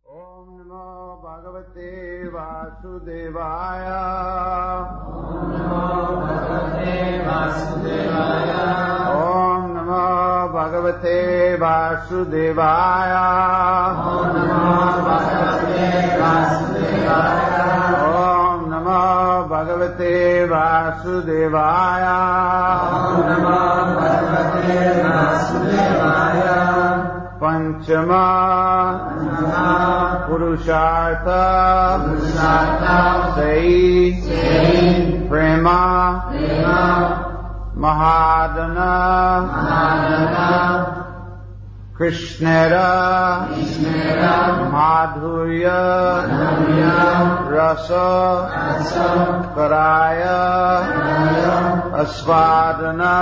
Om Namo Bhagavate Vasudevaya. Om Namo Bhagavate Vasudevaya. Om Namo Bhagavate Vasudevaya. Om Namo Bhagavate Vasudevaya. Om Namo Bhagavate Vasudevaya. Om Namo Bhagavate Vasudevaya. Panchama Purushartha Sai Prema Mahadana Krishnera Madhurya Rasa Karaya Asvadana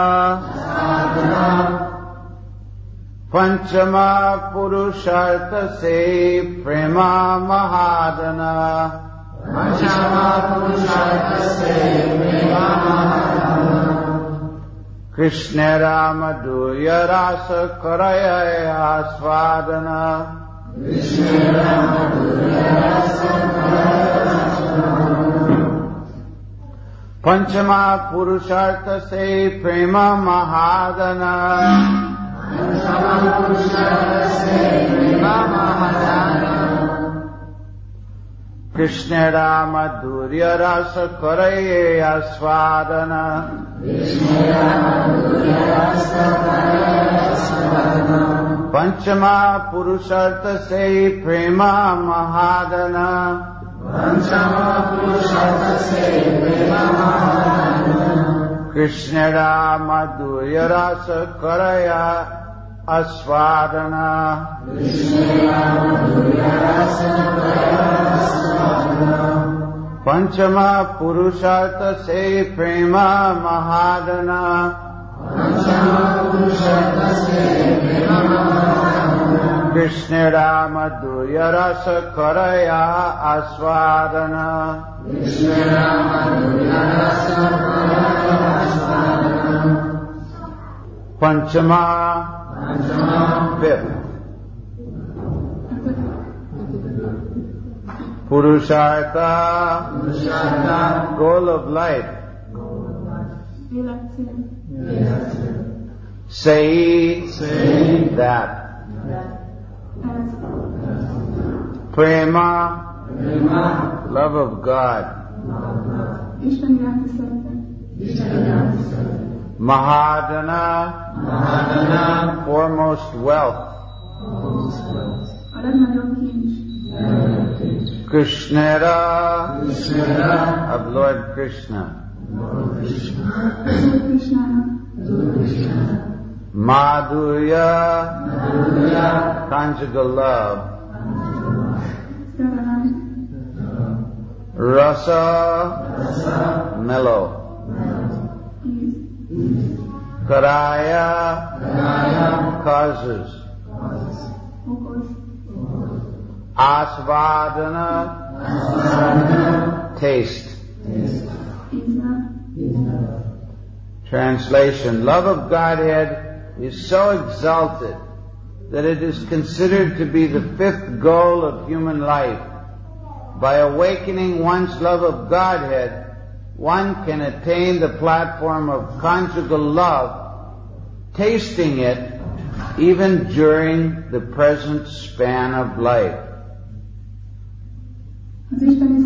Panchama Purushartha Se Prema Mahadana. Panchama Purushartha Se Prema Mahadana. Krishnera Madhurya Rasa Karaya Asvadana. Krishnera Madhurya Rasa Karaya Asvadana. Panchama Purushartha Se Prema Mahadana. Panchama Purushartha Se Prema Mahadana. Krishnera Madhurya Rasa Karaya Asvadana. Krishnera Madhurya Rasa Karaya Asvadana. Panchama Purushartha Se Prema Mahadana. Panchama Purushartha Se Prema Mahadana. Krishnera Madhurya Rasa Karaya Asvadana. Krishnera Madhurya Rasa Karaya Asvadana. Panchama Purushartha Se Prema Mahadana. Panchama Purushartha Se Prema Mahadana. Krishnera Madhurya Rasa Karaya Asvadana. Krishnera Madhurya Rasa Karaya Asvadana. Panchama, fifth. Purushartha, goal of life. Say that. Prema, love of God. Mahadana, foremost wealth. Krishnera, of Lord Krishna. Madhurya, conjugal love. Rasa, mellow. Karaya, causes. Asvadana, taste. Translation: love of Godhead is so exalted that it is considered to be the fifth goal of human life. By awakening one's love of Godhead, one can attain the platform of conjugal love, tasting it even during the present span of life. Az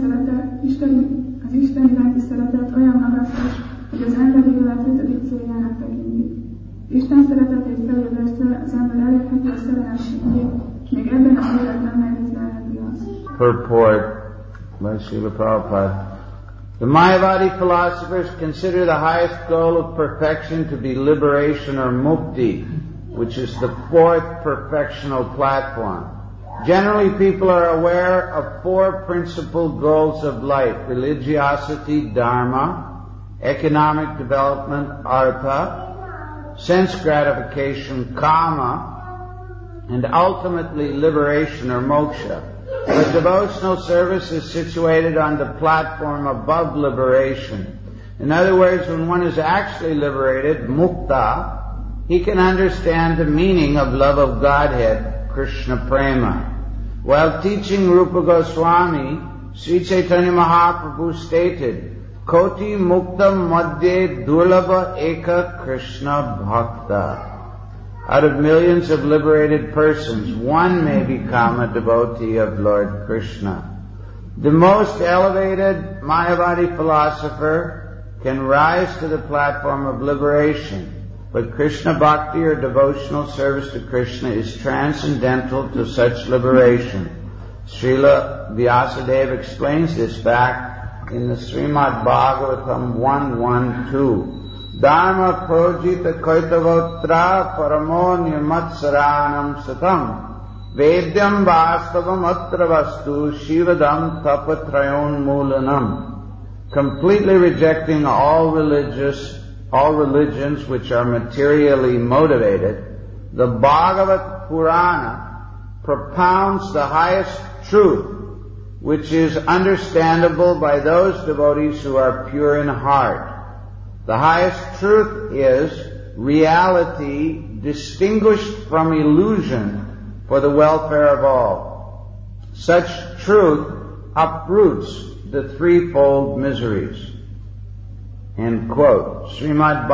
Isten iránti szeretet olyan magasztos, hogy az emberi élet 5. céljának tekinti. Isten szeretetét felébresztve az ember elérheti a szerelemségét, és még ebben az életben megízlelheti azt. Purport by Srila Prabhupada. The Mayavadi philosophers consider the highest goal of perfection to be liberation or mukti, which is the fourth perfectional platform. Generally, people are aware of four principal goals of life: religiosity, dharma; economic development, artha; sense gratification, kama; and ultimately liberation or moksha. But devotional service is situated on the platform above liberation. In other words, when one is actually liberated, mukta, he can understand the meaning of love of Godhead, Krishna Prema. While teaching Rupa Goswami, Sri Chaitanya Mahaprabhu stated, Koti Muktam Madhye Durlabha Eka Krishna Bhakta. Out of millions of liberated persons, one may become a devotee of Lord Krishna. The most elevated Mayavadi philosopher can rise to the platform of liberation, but Krishna Bhakti or devotional service to Krishna is transcendental to such liberation. Srila Vyasadeva explains this fact in the Srimad Bhagavatam 1.1.2. Dharma projita kaitavotra paramo nirmatsaranam satam vedyam vastavam atra vastu shivadam tapatrayon mulanam. Completely rejecting all religions which are materially motivated, the Bhagavad Purana propounds the highest truth, which is understandable by those devotees who are pure in heart. The highest truth is reality distinguished from illusion for the welfare of all. Such truth uproots the threefold miseries. End quote. Srimad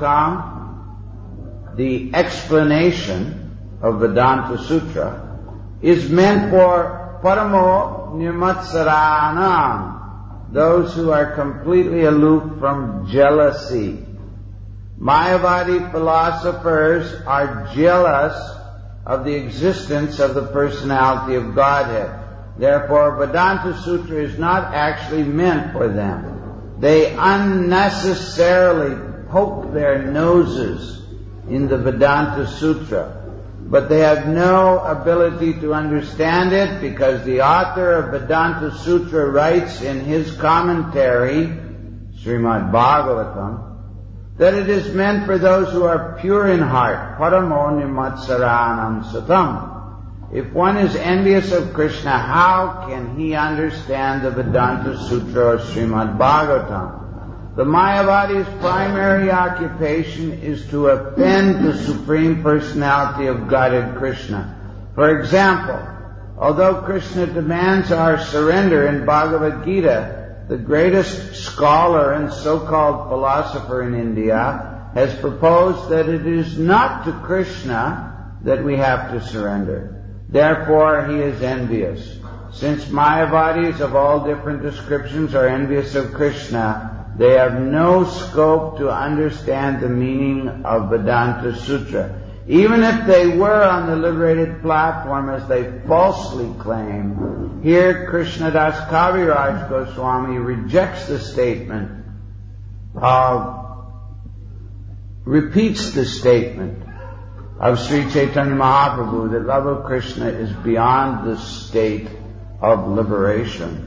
Bhagavatam, the explanation of Vedanta Sutra, is meant for Paramo Nirmatsaranam, those who are completely aloof from jealousy. Mayavadi philosophers are jealous of the existence of the personality of Godhead. Therefore, Vedanta Sutra is not actually meant for them. They unnecessarily poke their noses in the Vedanta Sutra, but they have no ability to understand it because the author of Vedanta Sutra writes in his commentary, Srimad Bhagavatam, that it is meant for those who are pure in heart, paramo nirmatsaranam satam. If one is envious of Krishna, how can he understand the Vedanta Sutra or Srimad Bhagavatam? The Mayavadi's primary occupation is to offend the Supreme Personality of Godhead Krishna. For example, although Krishna demands our surrender in Bhagavad Gita, the greatest scholar and so-called philosopher in India has proposed that it is not to Krishna that we have to surrender. Therefore, he is envious. Since Mayavadis of all different descriptions are envious of Krishna, they have no scope to understand the meaning of Vedanta Sutra. Even if they were on the liberated platform as they falsely claim, here Krishnadas Kaviraj Goswami rejects the statement repeats the statement of Sri Chaitanya Mahaprabhu that love of Krishna is beyond the state of liberation.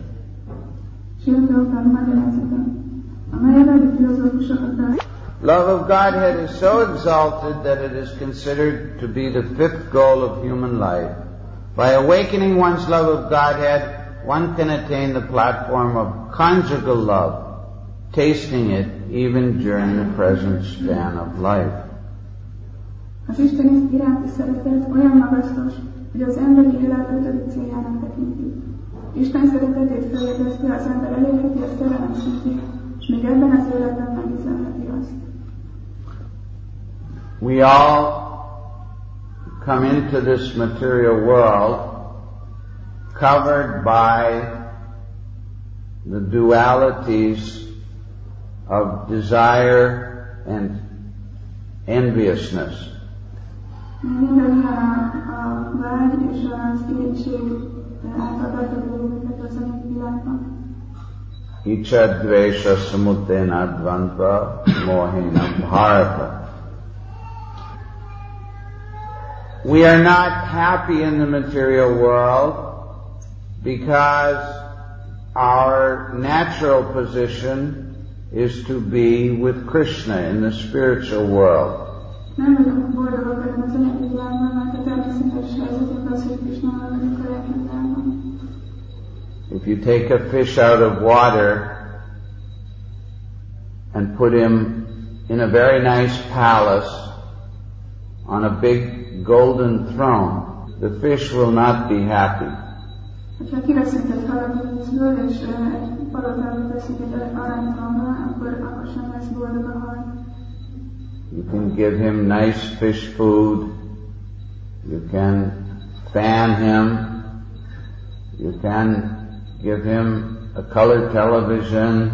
Love of Godhead is so exalted that it is considered to be the fifth goal of human life. By awakening one's love of Godhead, one can attain the platform of conjugal love, tasting it even during the present span of life. Az Isten iránti szeretet olyan magasztos, hogy az emberi élet ötödik céljának tekinti. Isten szeretetét feljegyezte, az ember elérheti a szerelem szintig, és még ebben az életben megízlelheti azt. We all come into this material world covered by the dualities of desire and enviousness. Icha dvesha samutena dvandva mohena bharata. We are not happy in the material world because our natural position is to be with Krishna in the spiritual world. If you take a fish out of water and put him in a very nice palace on a big golden throne, the fish will not be happy. Ha kiveszünk egy halat a vízből, és egy palotába teszünk egy aranytalba, akkor sem lesz boldog a hal. You can give him nice fish food. You can fan him. You can give him a color television.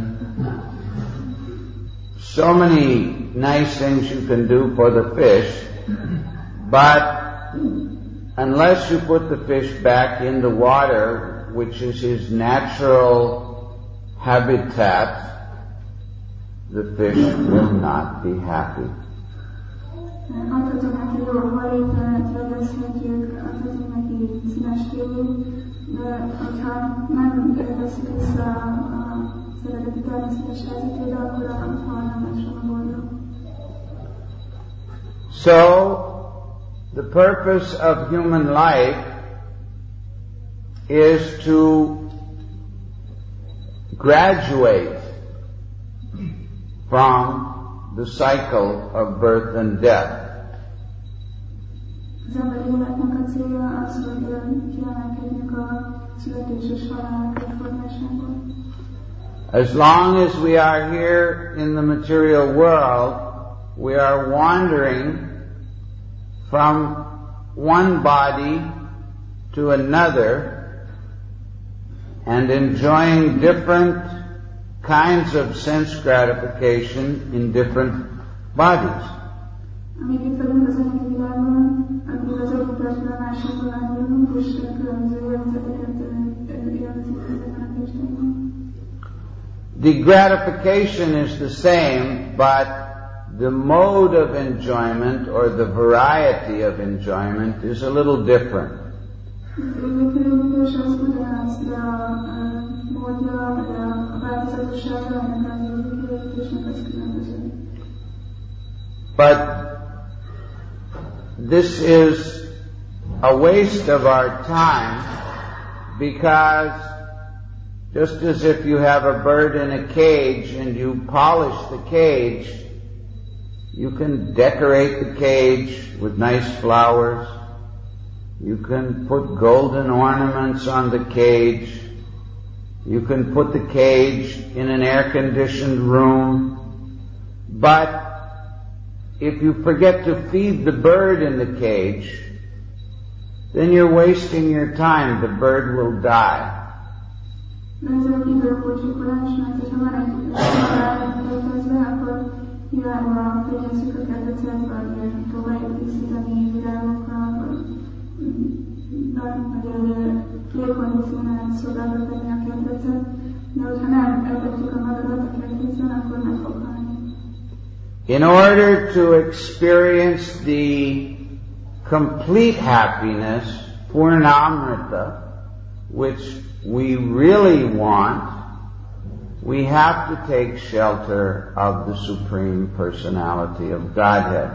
So many nice things you can do for the fish, but unless you put the fish back in the water, which is his natural habitat, the fish will not be happy. Adhatunk neki jó halételt, rendezhetjük, adhatunk neki színes fényét, de hogyha nem veszik vissza az eredeti természetes helyzetére, akkor a hal nem lesz sem boldog. So, the purpose of human life is to graduate from the cycle of birth and death. Az emberi életnek a célja az, hogy kiemelkedjünk a születés és halál körforgásából. As long as we are here in the material world, we are wandering from one body to another and enjoying different kinds of sense gratification in different bodies. Amíg itt vagyunk az anyagi világban, addig az egyik testben a másikban áldozunk, és különböző élvezeteket élvezünk ezekben a testekben. The gratification is the same, but the mode of enjoyment or the variety of enjoyment is a little different. But this is a waste of our time, because just as if you have a bird in a cage and you polish the cage, you can decorate the cage with nice flowers. You can put golden ornaments on the cage. You can put the cage in an air-conditioned room. But if you forget to feed the bird in the cage, then you're wasting your time. The bird will die. In order to experience the complete happiness, Purnamrita, which we really want, we have to take shelter of the Supreme Personality of Godhead.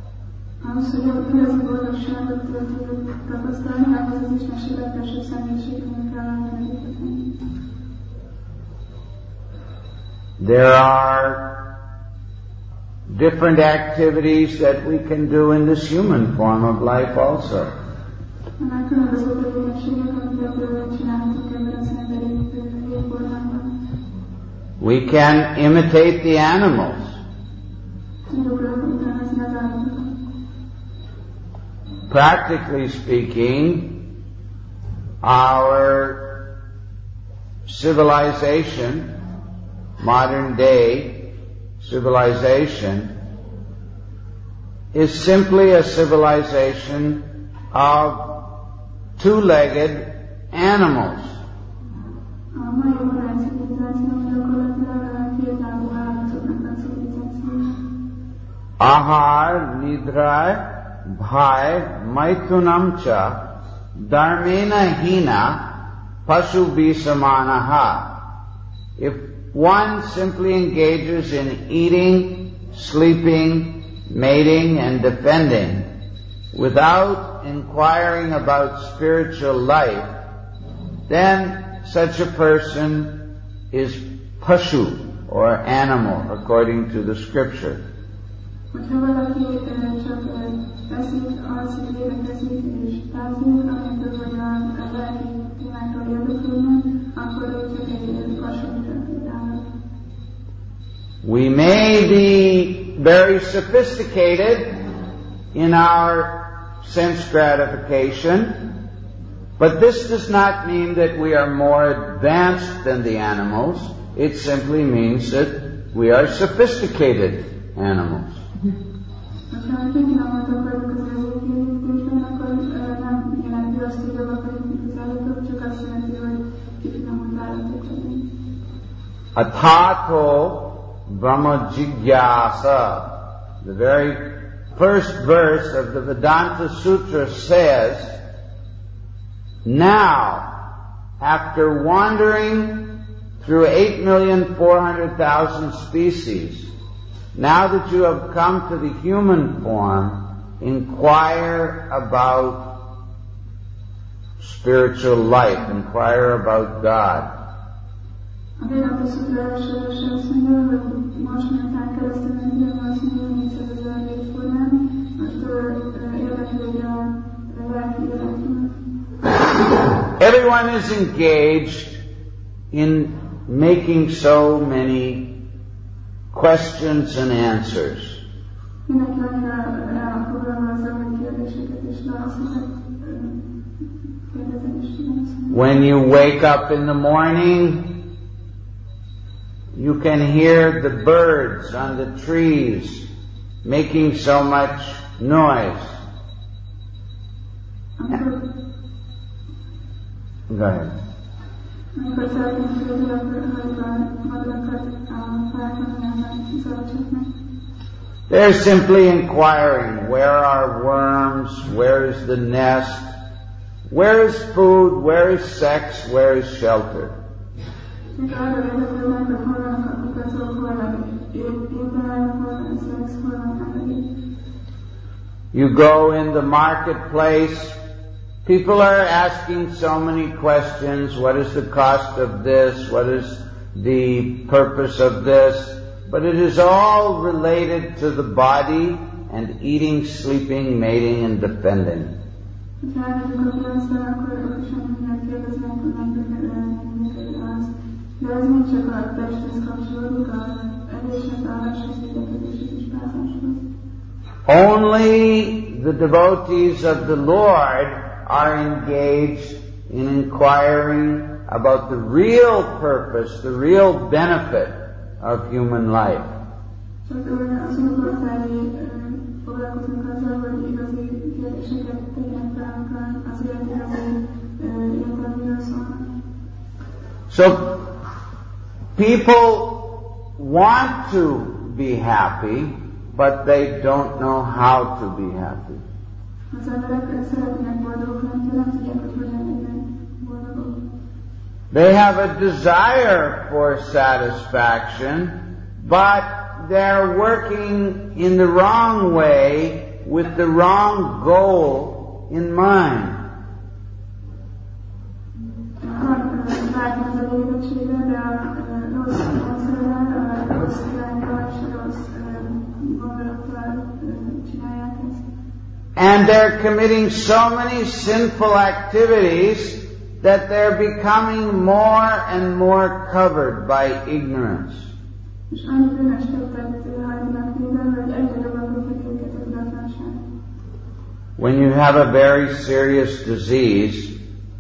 There are different activities that we can do in this human form of life also. We can imitate the animals. Practically speaking, our civilization, modern day civilization, is simply a civilization of two-legged animals. Ahar, nidra, bhai, maithunam cha, dharmena hina, pasubhi samanaha. If one simply engages in eating, sleeping, mating, and defending, without inquiring about spiritual life, then such a person is pashu, or animal, according to the scripture. Hogyha valaki csak eszik, alszik, lélekezik és tázik, anélkül, hogy a lelki témákról érdeklődne, akkor ő csak egy hasonlítani állat. We may be very sophisticated in our sense gratification, but this does not mean that we are more advanced than the animals. It simply means that we are sophisticated animals. Atato Brahma Jigyasa. The very first verse of the Vedanta Sutra says, now, after wandering through 8,400,000 species, now that you have come to the human form, inquire about spiritual life, inquire about God. A Vedanta Sutra első verse azt mondja, hogy most miután keresztül mentünk az 400,000 évfordán, most érdeklődj a lelki életünk. Everyone is engaged in making so many questions and answers. Mindenki annyira elfoglalva azzal, hogy kérdéseket és válaszokat kérdezni és válaszolni. When you wake up in the morning, you can hear the birds on the trees making so much noise. Go ahead. They're simply inquiring, where are worms, where is the nest, where is food, where is sex, where is shelter. You go in the marketplace, people are asking so many questions. What is the cost of this? What is the purpose of this? But it is all related to the body and eating, sleeping, mating, and defending. Only the devotees of the Lord are engaged in inquiring about the real purpose, the real benefit of human life. So people want to be happy, but they don't know how to be happy. They have a desire for satisfaction, but they're working in the wrong way with the wrong goal in mind. And they're committing so many sinful activities that they're becoming more and more covered by ignorance. When you have a very serious disease,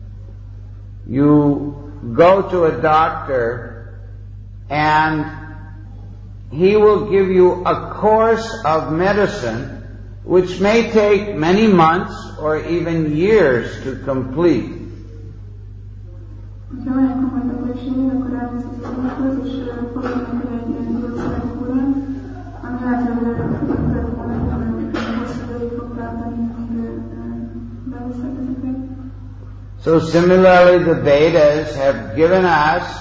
you go to a doctor and he will give you a course of medicine which may take many months or even years to complete. So similarly, the Vedas have given us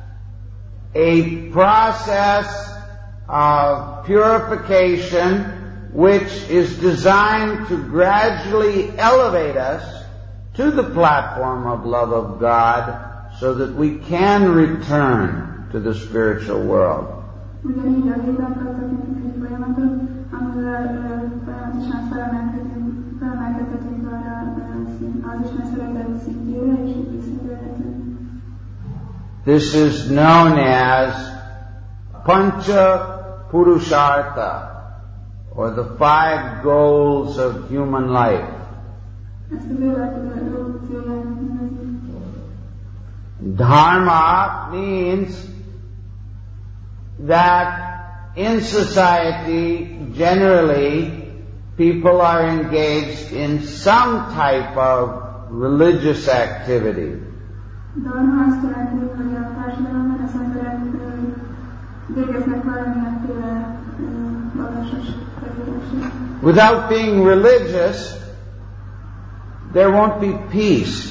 a process of purification which is designed to gradually elevate us to the platform of love of God so that we can return to the spiritual world. amivel folyamatosan felemelkedhetünk arra az Isten szeretet szintjére, és úgy visszatérhetünk. This is known as Pancha Purushartha, or the 5 goals of human life. Dharma means that in society, generally, people are engaged in some type of religious activity. Dharma azt jelenti, hogy a társadalomban az emberek végeznek valamilyenféle vallásos tevékenység. Without being religious, there won't be peace.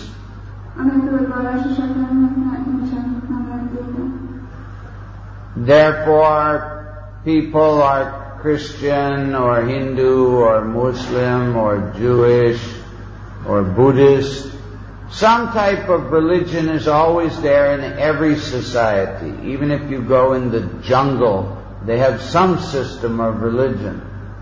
Therefore, people are Christian or Hindu or Muslim or Jewish or Buddhist. Some type of religion is always there in every society. Even if you go in the jungle, they have some system of religion.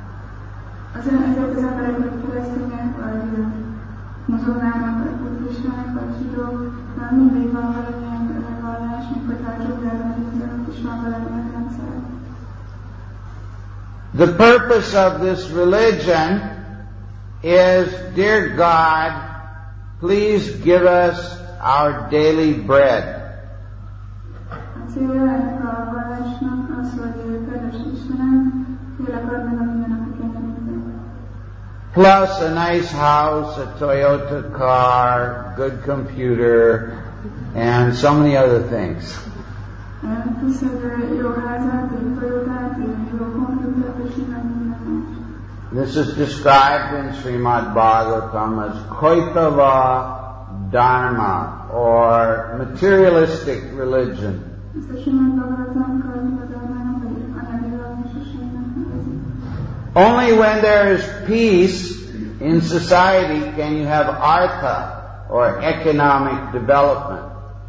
The purpose of this religion is, dear God, please give us our daily bread. Plus a nice house, a Toyota car, good computer, and so many other things. This is described in Srimad Bhagavatam as Kaitava Dharma, or materialistic religion. Only when there is peace in society can you have artha, or economic development.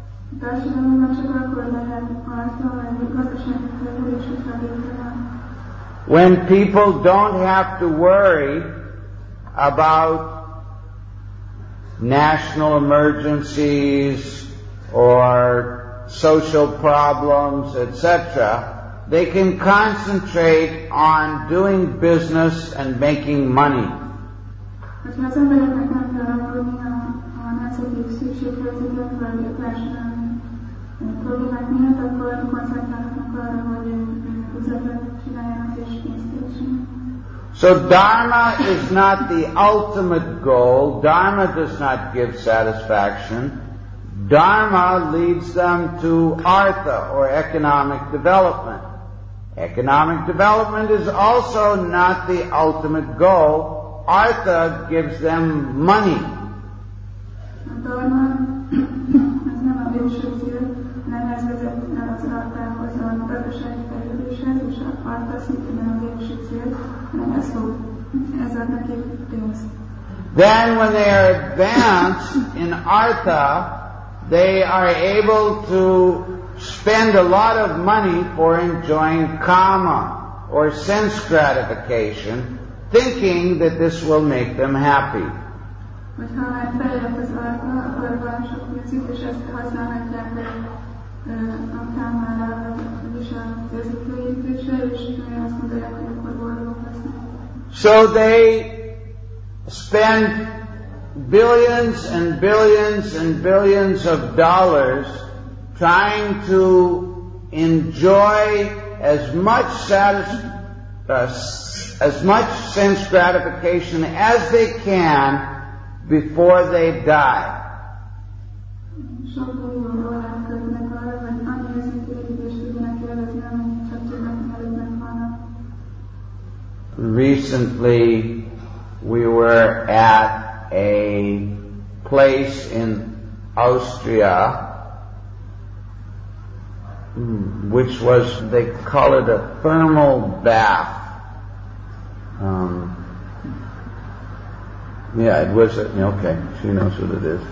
When people don't have to worry about national emergencies or social problems, etc., they can concentrate on doing business and making money. So Dharma is not the ultimate goal. Dharma does not give satisfaction. Dharma leads them to artha, or economic development. Economic development is also not the ultimate goal. Artha gives them money. Then when they are advanced in artha, they are able to spend a lot of money for enjoying kama, or sense gratification, thinking that this will make them happy. So they spend billions and billions and billions of dollars trying to enjoy as much sense gratification as they can before they die. Recently, we were at a place in Austria, which was, they call it a thermal bath. Yeah, it was, okay, she knows what it is.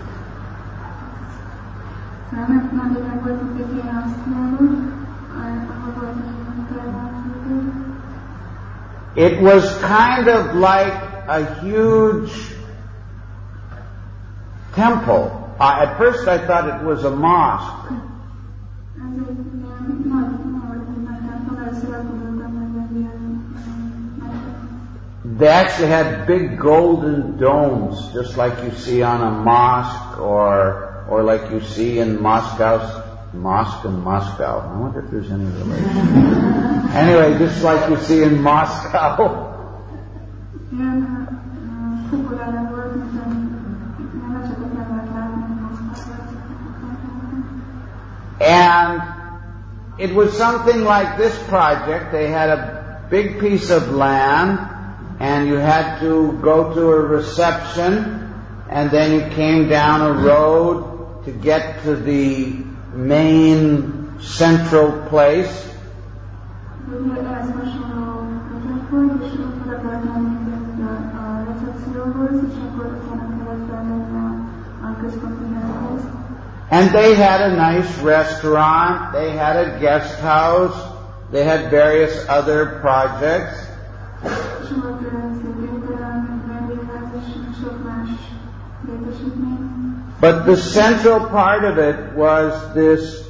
It was kind of like a huge temple. At first I thought it was a mosque. They actually had big golden domes, just like you see on a mosque or like you see in Moscow. Mosque in Moscow. I wonder if there's any relation. Anyway, just like you see in Moscow. And it was something like this project. They had a big piece of land, and you had to go to a reception, and then you came down a road to get to the main central place. And they had a nice restaurant, they had a guest house, they had various other projects. But the central part of it was this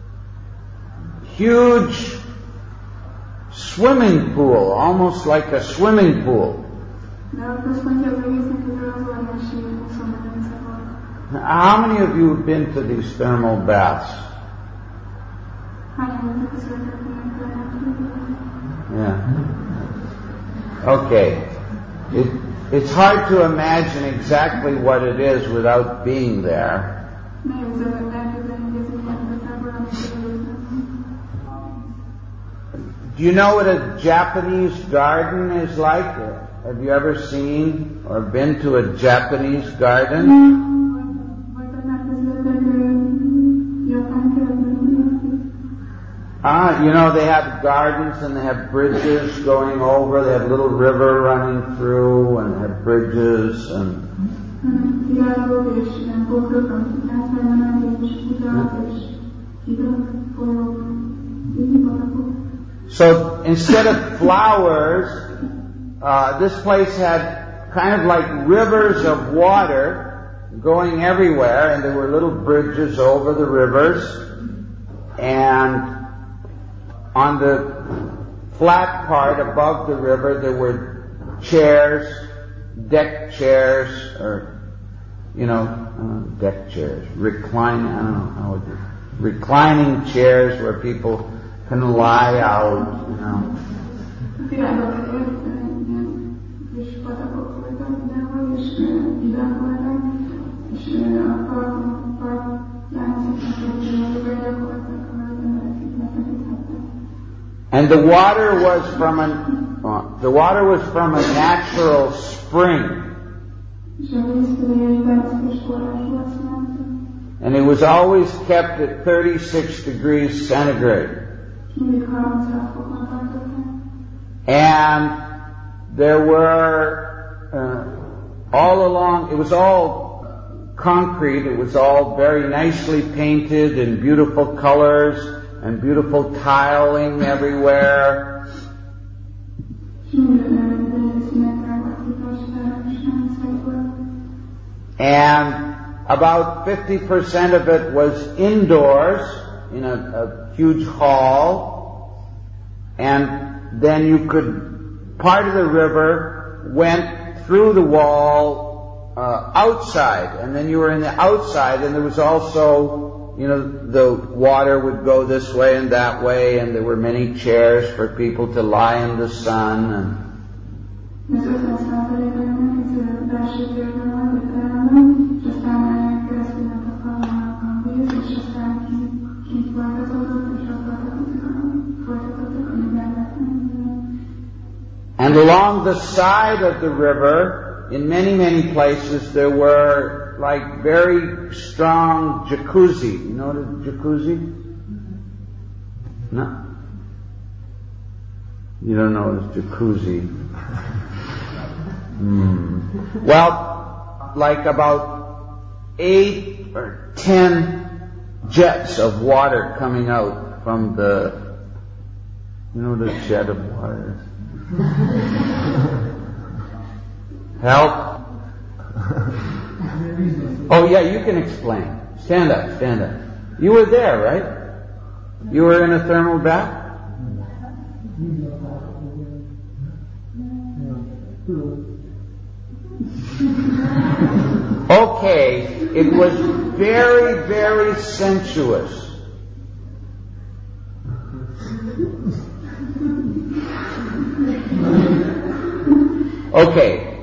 huge swimming pool, almost like a swimming pool. How many of you have been to these thermal baths? Yeah. Okay. It's hard to imagine exactly what it is without being there. Do you know what a Japanese garden is like? Have you ever seen or been to a Japanese garden? You know, they have gardens and they have bridges going over, they have a little river running through and have bridges and... So instead of flowers, this place had kind of like rivers of water going everywhere, and there were little bridges over the rivers, and on the flat part above the river there were chairs, deck chairs, or, you know, deck chairs, reclining chairs where people can lie out, you know. And the water was from a natural spring. And it was always kept at 36 degrees centigrade. And there were, all along, it was all concrete, it was all very nicely painted in beautiful colors, and beautiful tiling everywhere. And about 50% of it was indoors in a huge hall. And then you could, part of the river went through the wall outside. And then you were in the outside, and there was also, you know, the water would go this way and that way, and there were many chairs for people to lie in the sun. And along the side of the river, in many, many places, there were like very strong jacuzzi. You know what a jacuzzi? No? You don't know what a jacuzzi? Well, like about 8 or 10 jets of water coming out from the, you know what a jet of water is? Help? Oh yeah, you can explain. Stand up, stand up. You were there, right? You were in a thermal bath? Okay, it was very, very sensuous. Okay.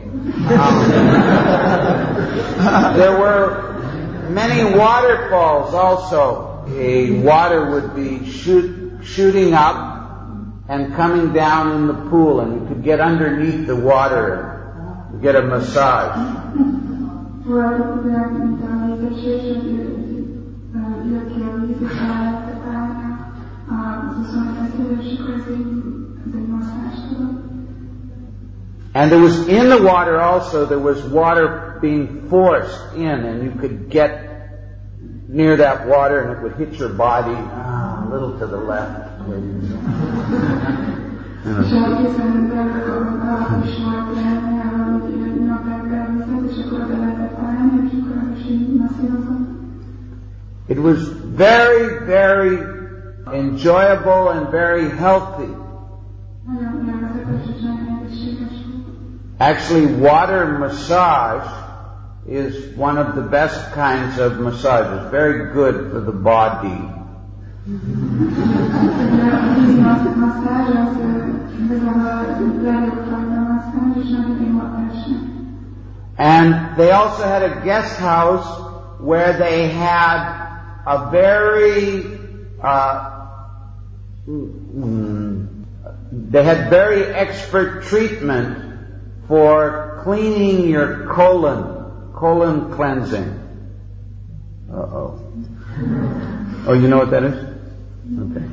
There were many waterfalls also. Water would be shooting up and coming down in the pool, and you could get underneath the water and get a massage. And there was in the water also, there was water being forced in, and you could get near that water and it would hit your body a little to the left. It was very, very enjoyable and very healthy. Actually, water massage is one of the best kinds of massages. Very good for the body. And they also had a guest house where they had a very very expert treatment for cleaning your colon cleansing. Oh, you know what that is? Okay.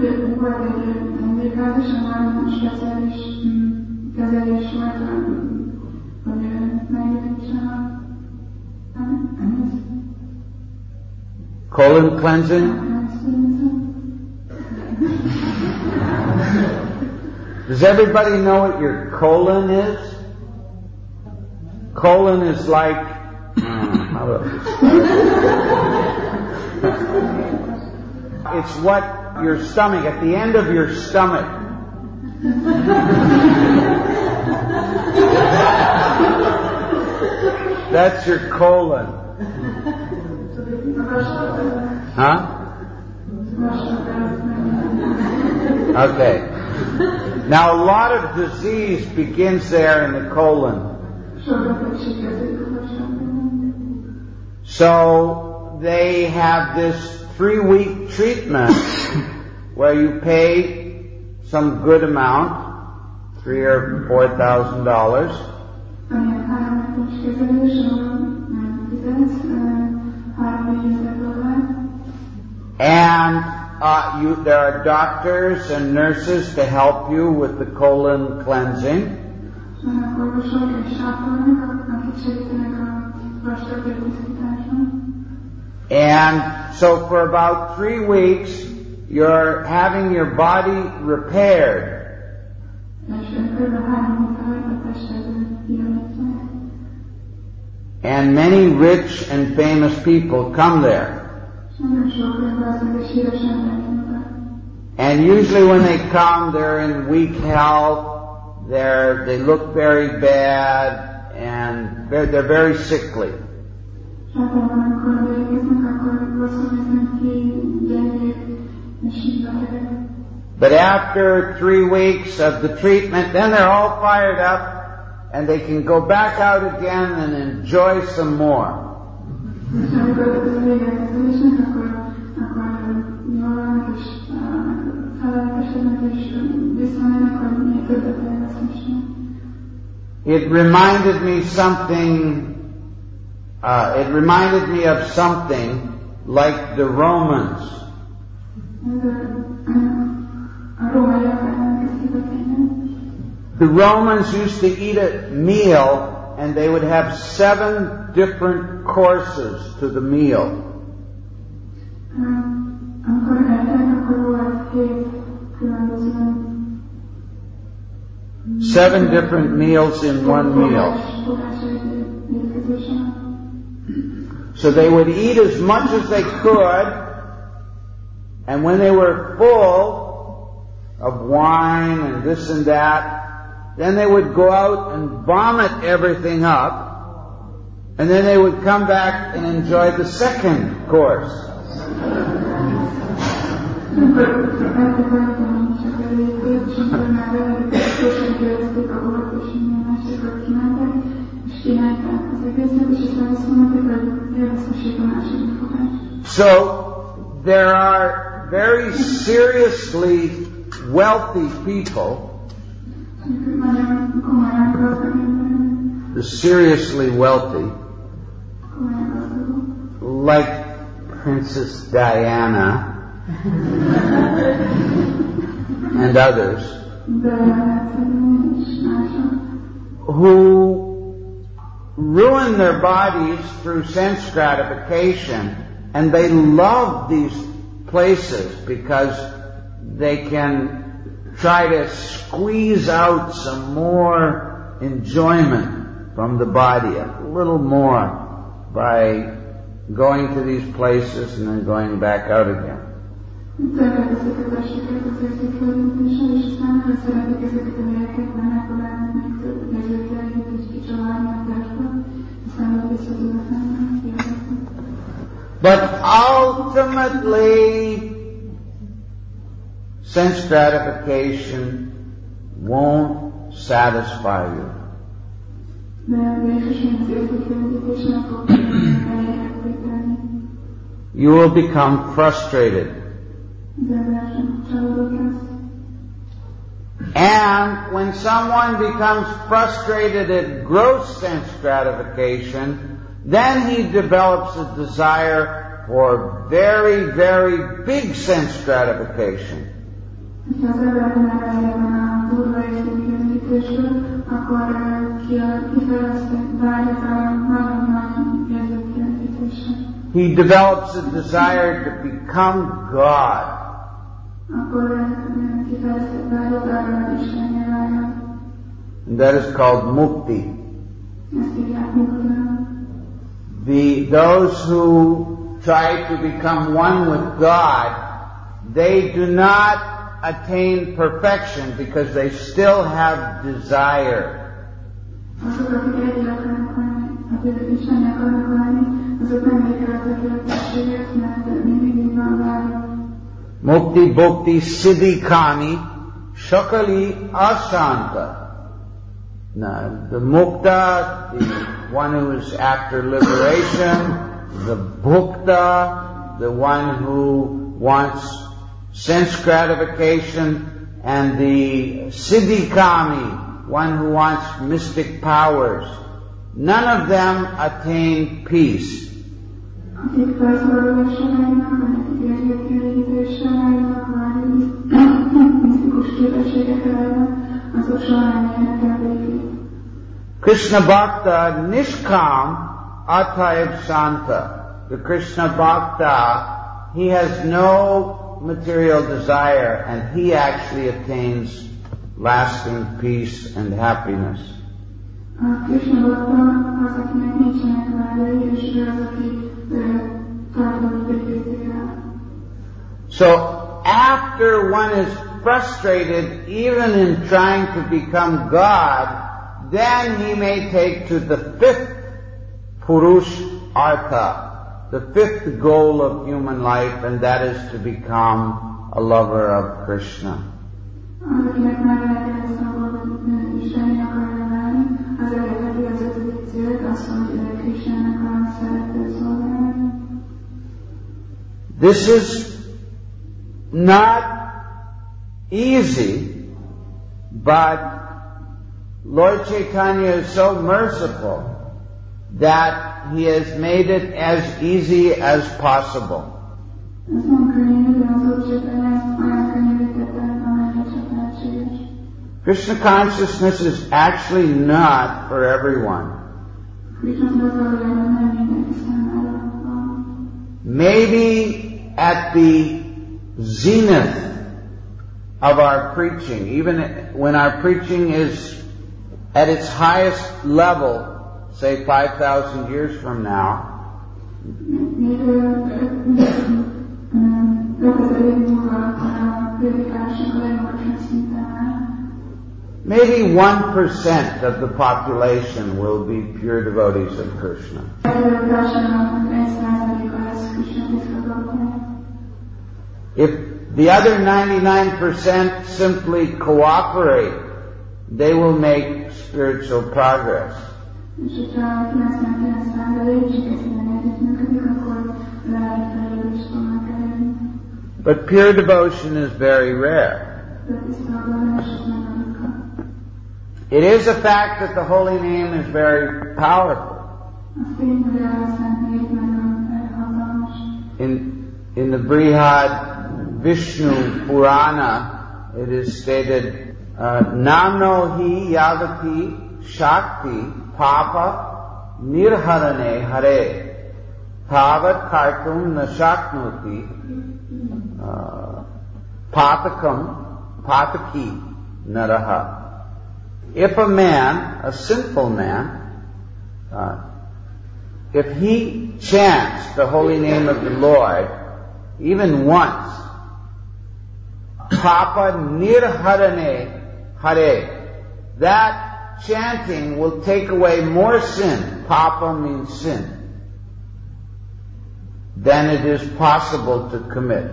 Colon cleansing? Does everybody know what your colon is? Colon is like, how do I describe it? It's what your stomach, at the end of your stomach. That's your colon. Huh? Okay. Now a lot of disease begins there in the colon. So they have this 3-week treatment where you pay some good amount, $3,000 or $4,000. And there are doctors and nurses to help you with the colon cleansing. And so for about 3 weeks, you're having your body repaired. And many rich and famous people come there. And usually when they come, they're in weak health, they look very bad, and they're very sickly. But after 3 weeks of the treatment, then they're all fired up, and they can go back out again and enjoy some more. It reminded me of something like the Romans. The Romans used to eat a meal, and they would have 7 different courses to the meal. 7 different meals in one meal. So they would eat as much as they could, and when they were full of wine and this and that, then they would go out and vomit everything up, and then they would come back and enjoy the second course. So there are very seriously wealthy people, the seriously wealthy, like Princess Diana and others, who ruin their bodies through sense gratification, and they love these places because they can try to squeeze out some more enjoyment from the body, a little more, by going to these places and then going back out again. But ultimately, sense gratification won't satisfy you. You will become frustrated. And when someone becomes frustrated at gross sense gratification, then he develops a desire for very, very big sense gratification. He develops a desire to become God. And that is called mukti. Those who try to become one with God, they do not attain perfection because they still have desire. Mukti bhukti siddhi kami shakali ashanta. Now, the mukta, the one who is after liberation, the bhukta, the one who wants sense gratification, and the siddhikami, one who wants mystic powers. None of them attain peace. Krishna Bhakta Nishkam Atayv Shanta. The Krishna Bhakta, he has no material desire, and he actually attains lasting peace and happiness. So after one is frustrated, even in trying to become God, then he may take to the 5th Purush Artha, the 5th goal of human life, and that is to become a lover of Krishna. This is not easy, but Lord Chaitanya is so merciful that he has made it as easy as possible. Krishna consciousness is actually not for everyone. Maybe at the zenith of our preaching, even when our preaching is at its highest level, say 5,000 years from now, maybe 1% of the population will be pure devotees of Krishna. If the other 99% simply cooperate, they will make spiritual progress. But pure devotion is very rare. It is a fact that the holy name is very powerful. In the Brihad Vishnu Purana, it is stated, Namno hi yavati shakti papa nirharane hare tavat kartum na shaknoti pataki naraha. If a man, a sinful man, if he chants the holy name of the Lord even once, Papa nirharane hare, that chanting will take away more sin, Papa means sin, than it is possible to commit.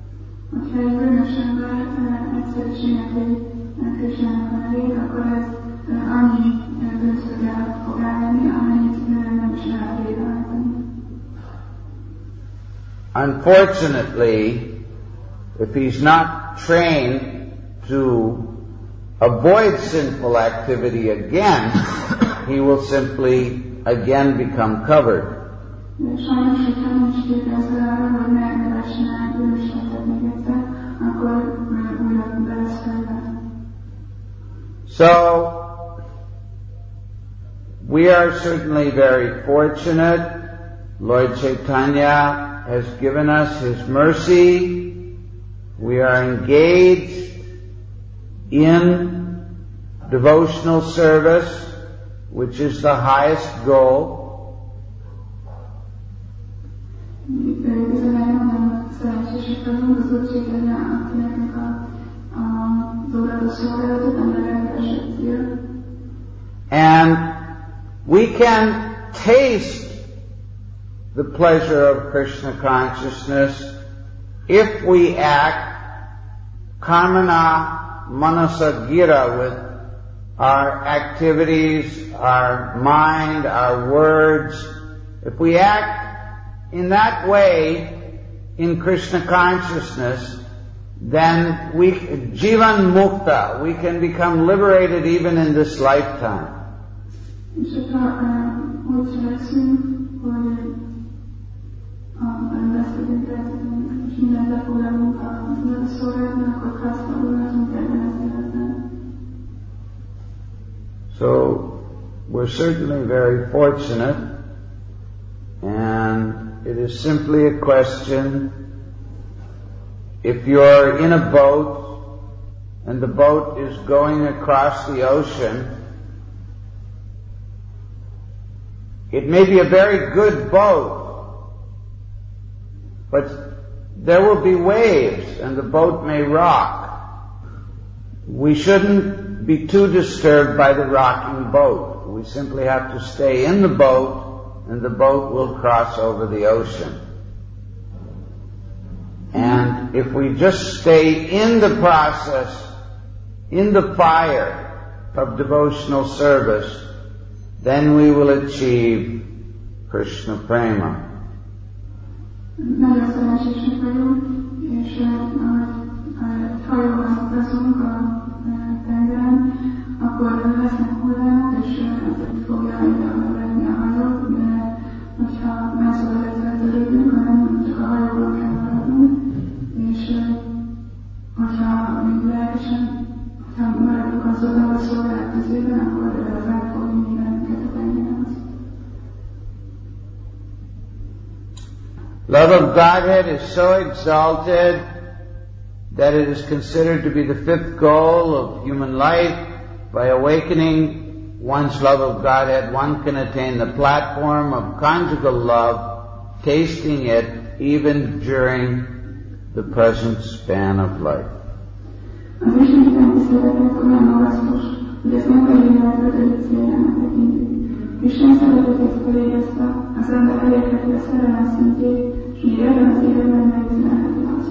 Unfortunately, if he's not trained to avoid sinful activity again, he will simply again become covered. So, we are certainly very fortunate. Lord Chaitanya has given us His mercy. We are engaged in devotional service, which is the highest goal. And we can taste the pleasure of Krishna consciousness if we act karmana manasa gira with our activities, our mind, our words. If we act in that way in Krishna consciousness, then we, jivan mukta, we can become liberated even in this lifetime. So, we're certainly very fortunate, and it is simply a question, if you're in a boat, and the boat is going across the ocean, it may be a very good boat, but there will be waves and the boat may rock. We shouldn't be too disturbed by the rocking boat. We simply have to stay in the boat and the boat will cross over the ocean. And if we just stay in the process, in the fire of devotional service, then we will achieve Krishna Prema. Nagyon szerencsések vagyunk, és egy hajóval utazunk a tengeren, akkor lesznek hullák, és ezért fogja venni a hajót, de hogyha megszabadítva törődünk, hanem csak a hajóval kell maradnunk, és hogyha még lehetősen, hogyha maradunk az oda a szolgálat közében, akkor ez meg fog vinni bennünket a tengerenhez. Love of Godhead is so exalted that it is considered to be the fifth goal of human life. By awakening one's love of Godhead, one can attain the platform of conjugal love, tasting it even during the present span of life. Az Isten szeretet olyan magasztos, hogy ezt nem felüljárt ötödik céljának tekintik. Isten szeretetét fölérezte, az ember elérheti a szerelem szintjét, és így ebben az életben megüzenheti azt.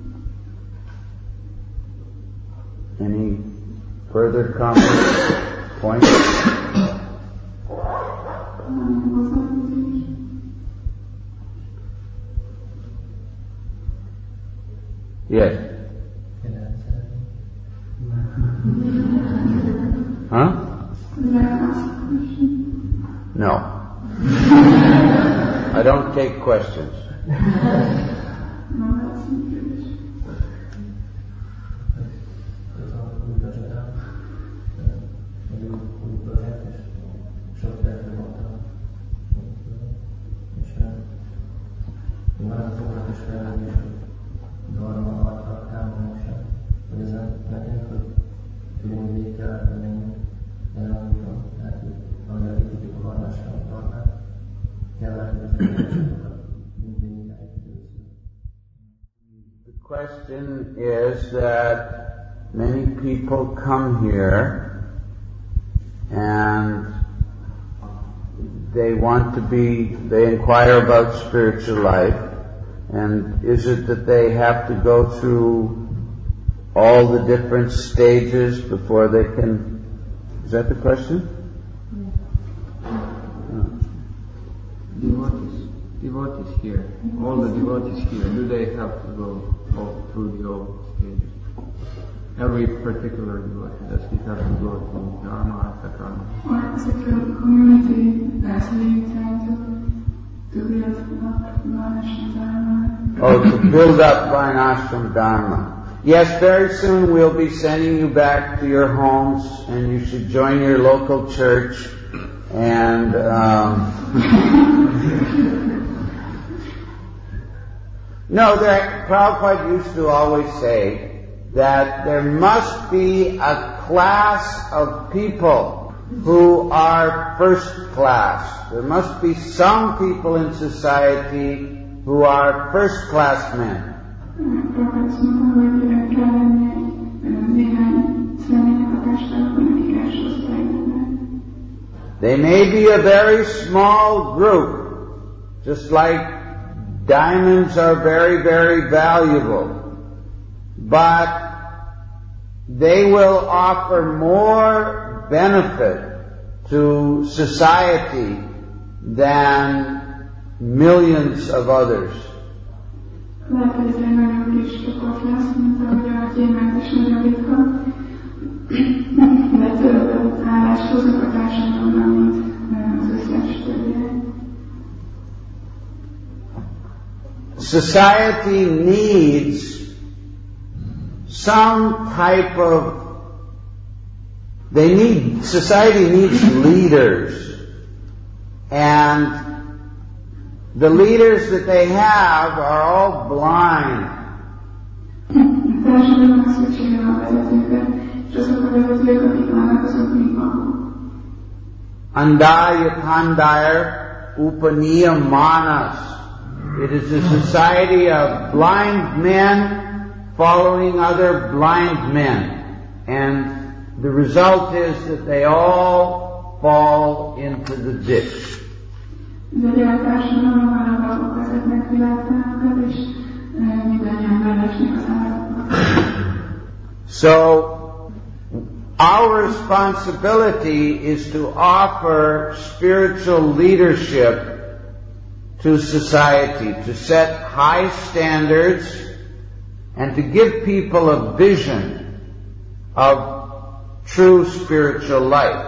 Any further comments, points? Yes. Huh? No. I don't take questions. The question is that many people come here and they inquire about spiritual life, and is it that they have to go through all the different stages before they can... Is that the question? Devotees here, all the devotees here, do they have to go all through the old stages? Every particular devotee, does he have to go through Dharma, etc.? Or is it the community that's leading to build up Varnashram Dharma? Oh, to build up Varnashram Dharma. Yes, very soon we'll be sending you back to your homes, and you should join your local church. And no, Prabhupada used to always say that there must be a class of people who are first class. There must be some people in society who are first class men. They may be a very small group, just like diamonds are very, very valuable, but they will offer more benefit to society than millions of others. Society needs some type of, society needs leaders, and the leaders that they have are all blind. Andaya Kandayar Upaniya Manas. It is a society of blind men following other blind men. And the result is that they all fall into the ditch. So, our responsibility is to offer spiritual leadership to society, to set high standards and to give people a vision of true spiritual life.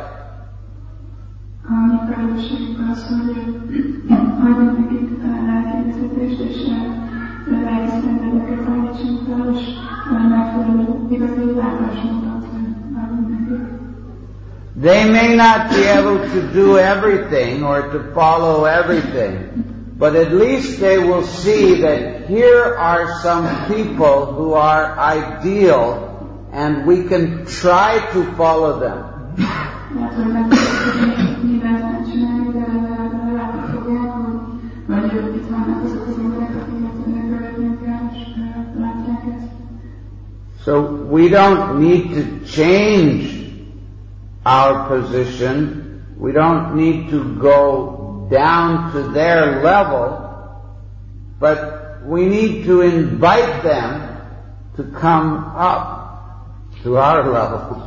They may not be able to do everything or to follow everything, But at least they will see that here are some people who are ideal and we can try to follow them. So we don't need to change our position. We don't need to go down to their level, but we need to invite them to come up to our level.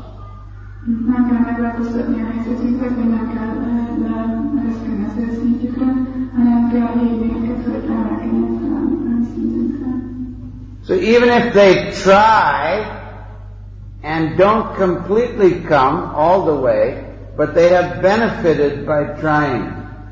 So even if they try and don't completely come all the way, but they have benefited by trying.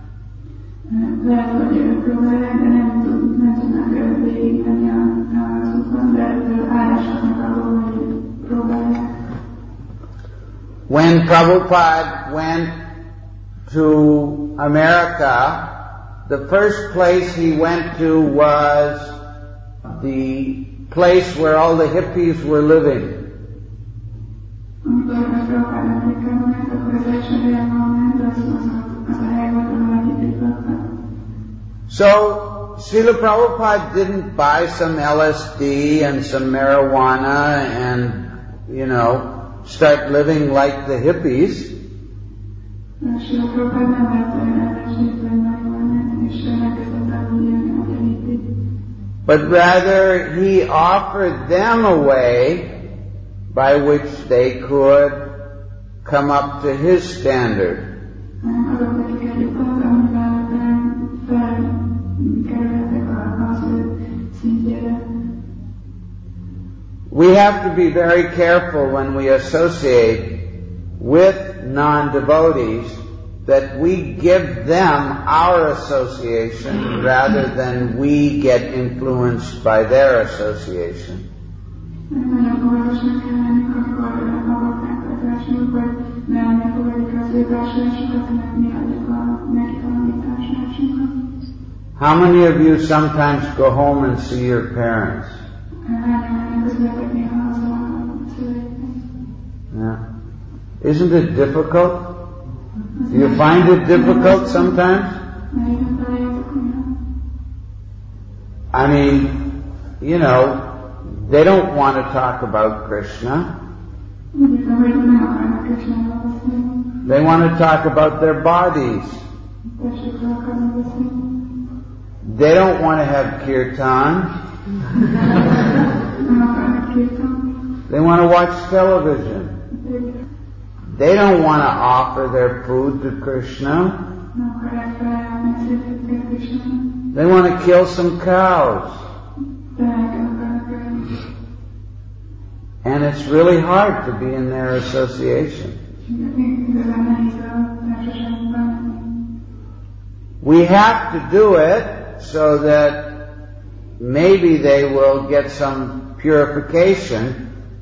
When Prabhupada went to America, the first place he went to was the place where all the hippies were living. So, Srila Prabhupada didn't buy some LSD and some marijuana and, start living like the hippies. But rather, he offered them a way by which they could come up to his standard. We have to be very careful when we associate with non-devotees that we give them our association rather than we get influenced by their association. How many of you sometimes go home and see your parents? Yeah. Isn't it difficult? Do you find it difficult sometimes? I mean, they don't want to talk about Krishna. They want to talk about their bodies. They don't want to have kirtan. They want to watch television. They don't want to offer their food to Krishna. They want to kill some cows. And it's really hard to be in their association. We have to do it so that maybe they will get some purification.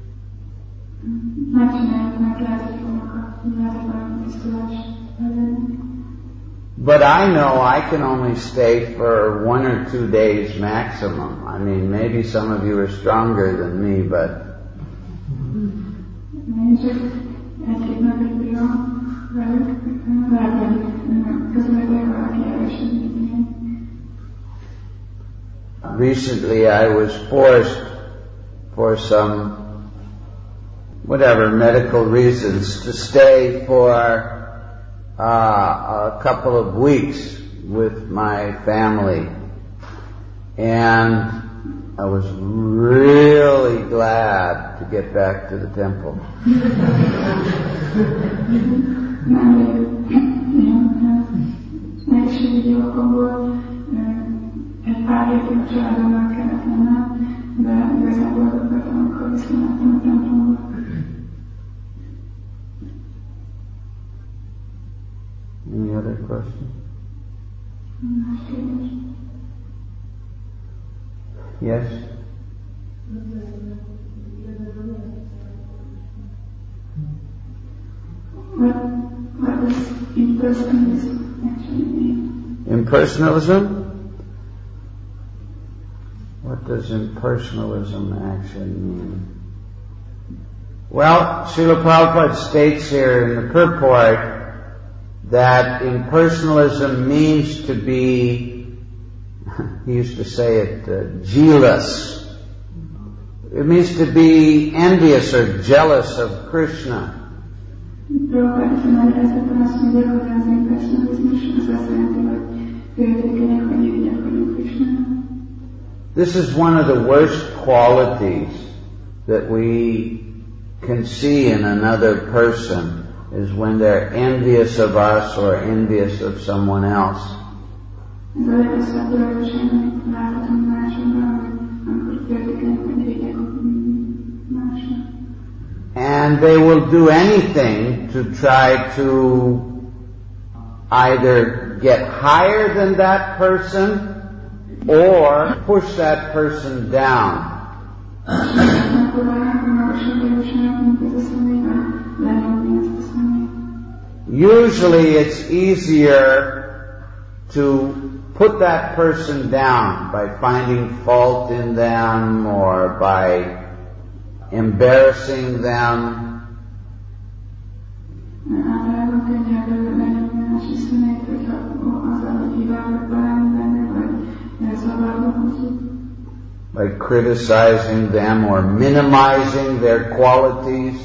But I know I can only stay for 1 or 2 days maximum. I mean, maybe some of you are stronger than me, but... Recently I was forced for some medical reasons to stay for a couple of weeks with my family, and I was really glad to get back to the temple. Any other questions? Yes? What does impersonalism actually mean? Impersonalism? What does impersonalism actually mean? Well, Srila Prabhupada states here in the purport that impersonalism means to be, he used to say it, jealous. It means to be envious or jealous of Krishna. This is one of the worst qualities that we can see in another person, is when they're envious of us or envious of someone else. And they will do anything to try to either get higher than that person or push that person down. Usually it's easier to put that person down by finding fault in them or by embarrassing them. By criticizing them or minimizing their qualities.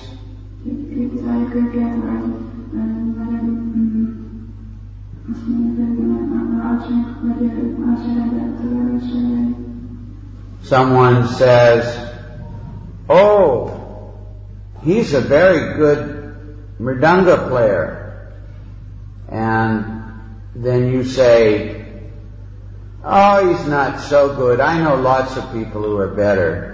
Someone says, "Oh, he's a very good mridanga player." And then you say, "Oh, he's not so good. I know lots of people who are better."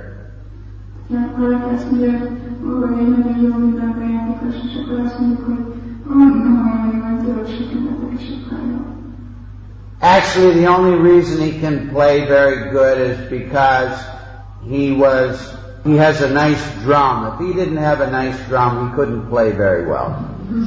Actually, the only reason he can play very good is because he has a nice drum. If he didn't have a nice drum, he couldn't play very well.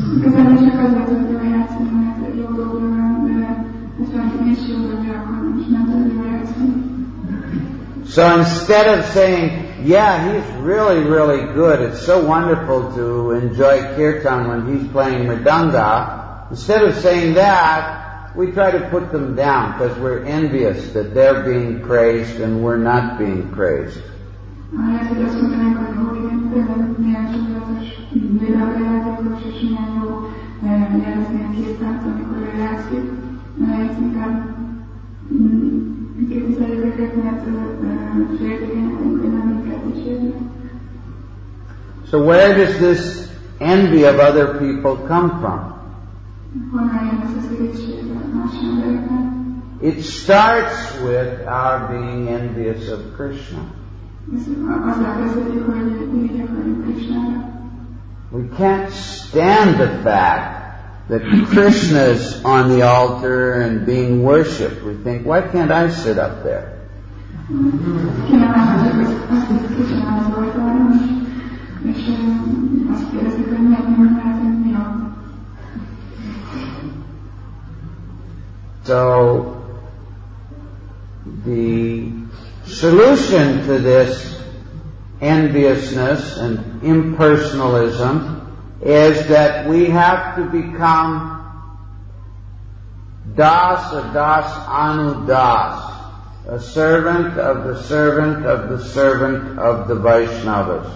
So instead of saying, "Yeah, he's really, really good. It's so wonderful to enjoy kirtan when he's playing mridanga," instead of saying that, we try to put them down because we're envious that they're being praised and we're not being praised. So where does this envy of other people come from? It starts with our being envious of Krishna. We can't stand the fact that Krishna's on the altar and being worshipped. We think, why can't I sit up there? So, the solution to this enviousness and impersonalism is that we have to become das anu das, a servant of the servant of the servant of the Vaishnavas.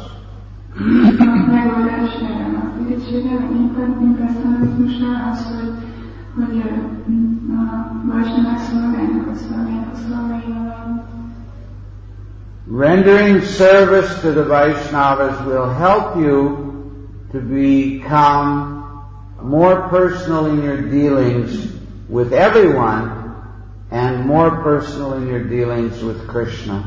Rendering service to the Vaishnavas will help you to become more personal in your dealings with everyone and more personal in your dealings with Krishna.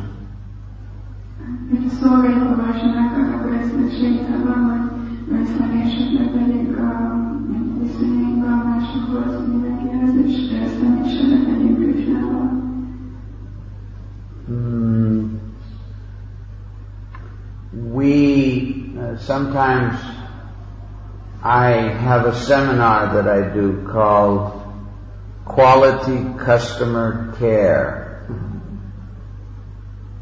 Sometimes I have a seminar that I do called Quality Customer Care.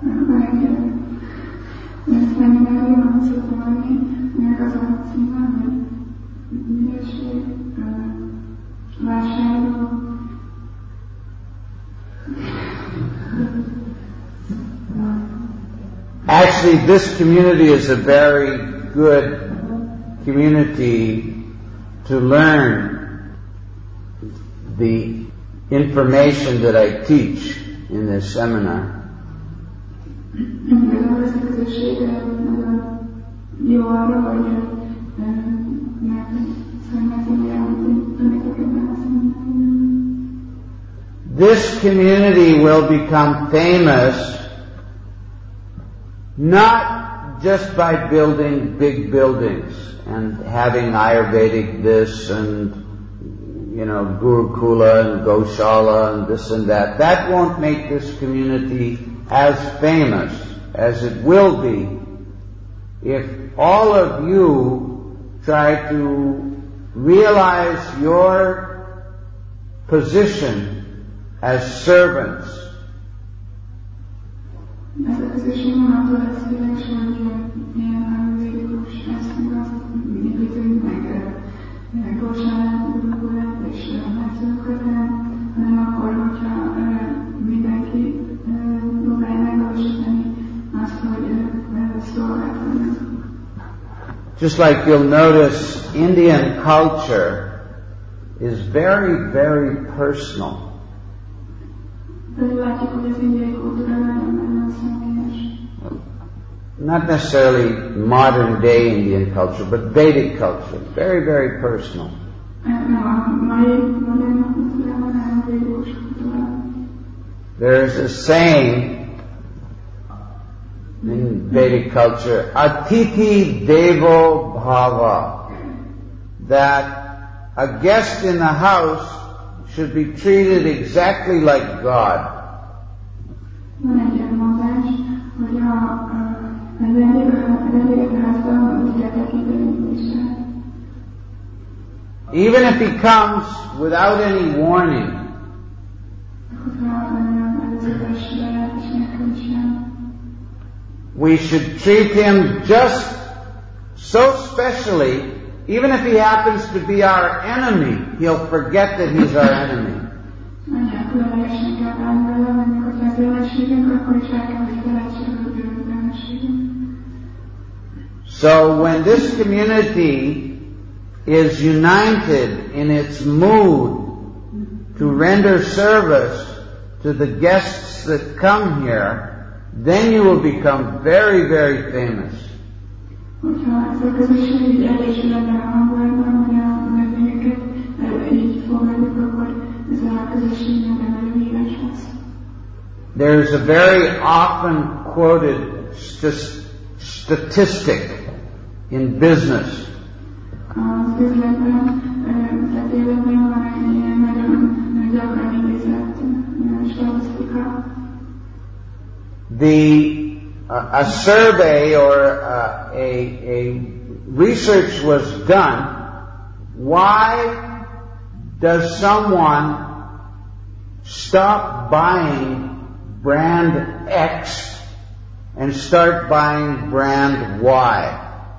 van egy szeminárium, amit szoktam adni, aminek az a címe, hogy minőség, vásárló. Actually, this community is a very good community to learn the information that I teach in this seminar. This community will become famous not just by building big buildings and having Ayurvedic this and, Gurukula and Goshala and this and that. That won't make this community as famous as it will be if all of you try to realize your position as servants. Just like you'll notice, Indian culture is very, very personal. Not necessarily modern day Indian culture, but Vedic culture. Very, very personal. There's a saying in Vedic culture, Atithi Devo Bhava, that a guest in the house should be treated exactly like God. Even if he comes without any warning. We should treat him just so specially, even if he happens to be our enemy, he'll forget that he's our enemy. So when this community is united in its mood to render service to the guests that come here, then you will become very, very famous. There's a very often quoted statistic in business. A survey or a research was done. Why does someone stop buying brand X and start buying brand Y?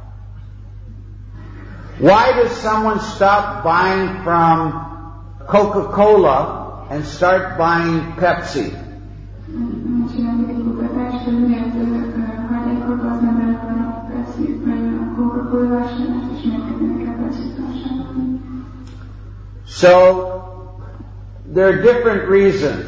Why does someone stop buying from Coca-Cola and start buying Pepsi? So, there are different reasons.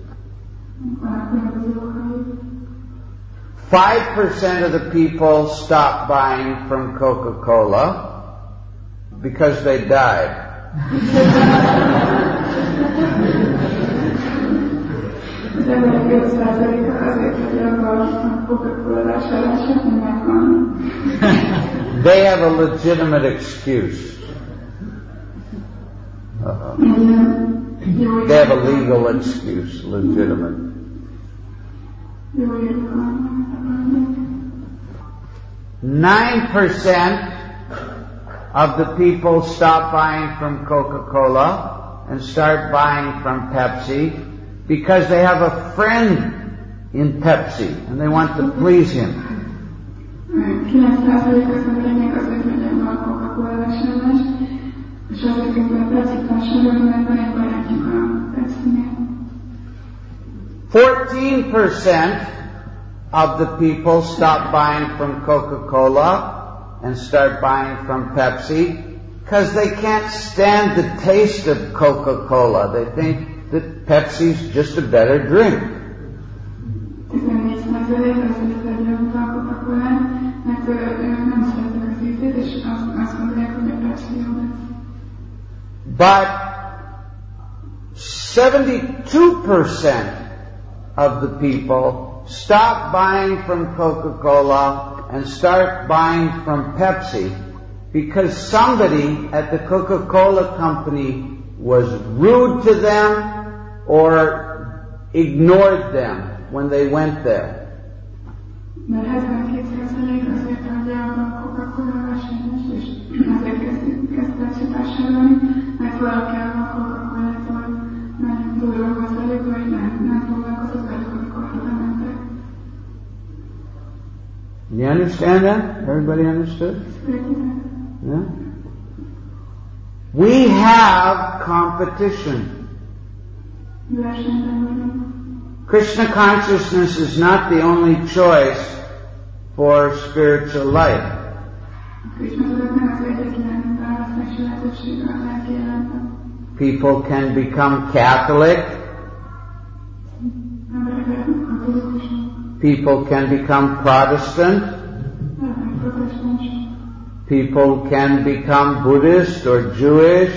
5% of the people stop buying from Coca-Cola because they died. They have a legitimate excuse. They have a legal excuse, legitimate. 9% of the people stop buying from Coca-Cola and start buying from Pepsi because they have a friend in Pepsi, and they want to please him. 9% az embereknek azért legyen a Coca-Cola vásárlás, és azért kezdve a Pepsi-t vásárolni, mert van egy barátjuk a Pepsi-nél. 14% of the people stop buying from Coca-Cola and start buying from Pepsi because they can't stand the taste of Coca-Cola. They think that Pepsi's just a better drink. 14% azért legyen a Coca-Colát, mert nem szeretnek az ízét, és azt mondják, hogy a Pepsi jó lesz. But 72% of the people stop buying from Coca-Cola and start buying from Pepsi because somebody at the Coca-Cola company was rude to them or ignored them when they went there. Mert 72% azért adja a Coca-Cola vásárlás, és azért kezdett vásárolni, mert valaki a Coca-Colától nagyon durva hozzájuk, vagy nem foglalkozott velük, amikor oda mentek. You understand that? Everybody understood? Yeah? We have competition. Versenyben vagyunk. Krishna consciousness is not the only choice for spiritual life. People can become Catholic. People can become Protestant. People can become Buddhist or Jewish.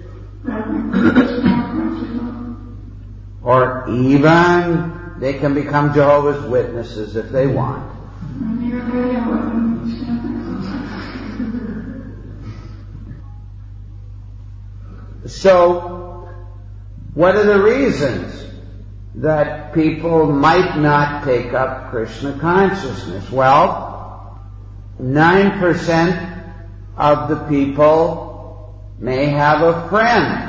Or even they can become Jehovah's Witnesses if they want. So, what are the reasons that people might not take up Krishna consciousness? Well, 9% of the people may have a friend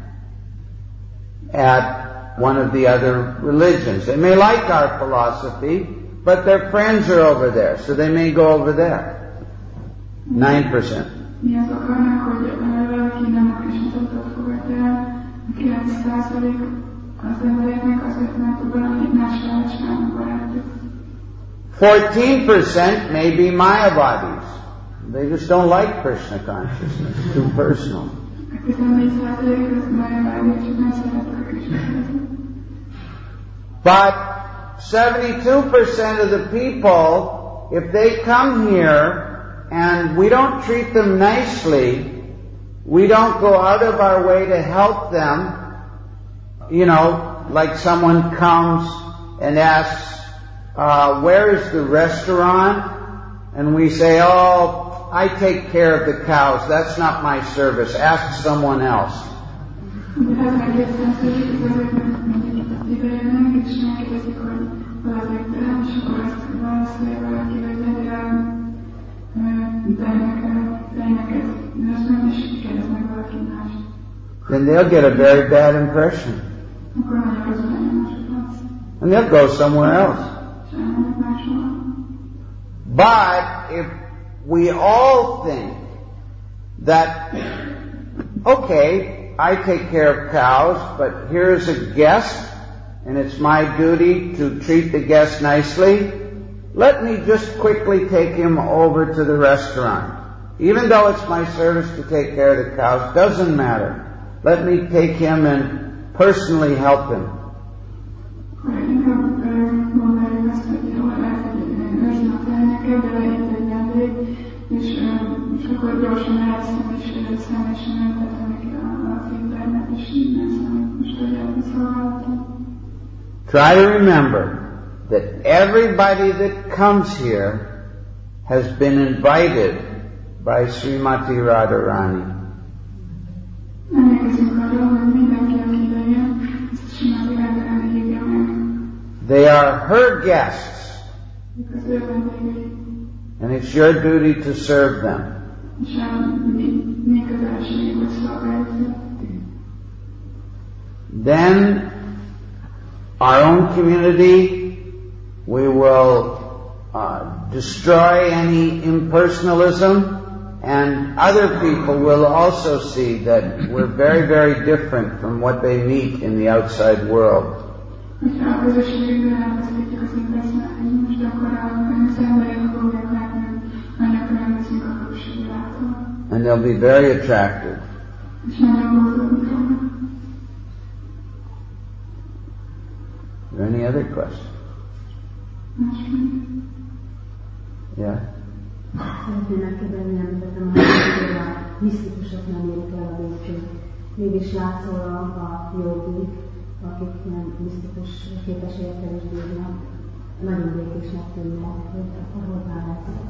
at one of the other religions. They may like our philosophy, but their friends are over there, so they may go over there. 9%. valaki nem a Krisnátot fogadja el, a 9% az embereknek azért, mert valami másra csinálnak barátjuk. 14% may be Mayavadis. They just don't like Krishna consciousness. It's too personal. But 72% of the people, if they come here and we don't treat them nicely, we don't go out of our way to help them, like someone comes and asks, where is the restaurant? And we say, oh, I take care of the cows. That's not my service. Ask someone else. Then they'll get a very bad impression. And they'll go somewhere else. But if we all think that, okay, I take care of cows, but here's a guest, and it's my duty to treat the guest nicely, let me just quickly take him over to the restaurant. Even though it's my service to take care of the cows, doesn't matter. Let me take him and personally help him. Try to remember that everybody that comes here has been invited by Srimati Radharani. They are her guests, and it's your duty to serve them. Then our own community We will destroy any impersonalism, and other people will also see that we're very, very different from what they meet in the outside world. And they'll be very attractive. Are there any other questions? Yeah? Szeretném megkérdezni, amit a misztikusok nem érik el a lépcsőt. Mégis látszólag a jogik, akik nem misztikus képességekkel is bírnak, nagyon békésnek tűnnek, hogy akkor hol áll ez?